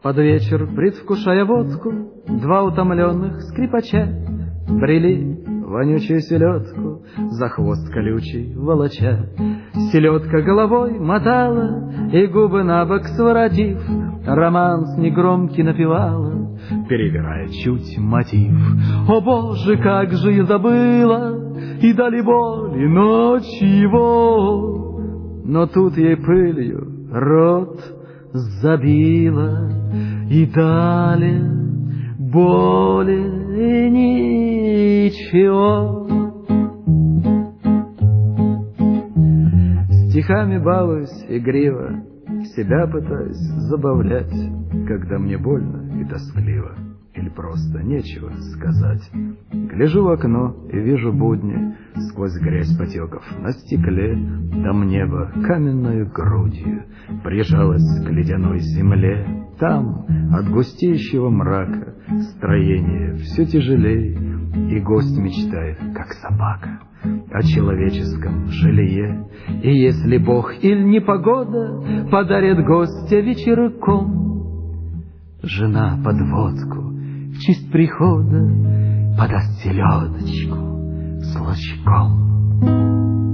Под вечер, предвкушая водку, два утомленных скрипача брели вонючую селедку, за хвост колючий волоча. Селедка головой мотала и губы набок своротив, романс негромкий напевала, перебирая чуть мотив. О, Боже, как же я забыла, и дали боли ночи его, но тут ей пылью рот забила, и далее более ничего. Стихами балуюсь игриво, себя пытаюсь забавлять, когда мне больно и тоскливо, или просто нечего сказать. Гляжу в окно и вижу будни, сквозь грязь потеков на стекле. Там небо каменною грудью прижалось к ледяной земле. Там от густеющего мрака строение все тяжелее, и гость мечтает, как собака, о человеческом жилье. И если Бог или непогода подарит гостя вечерком, жена под водку в честь прихода подаст селедочку с лучком.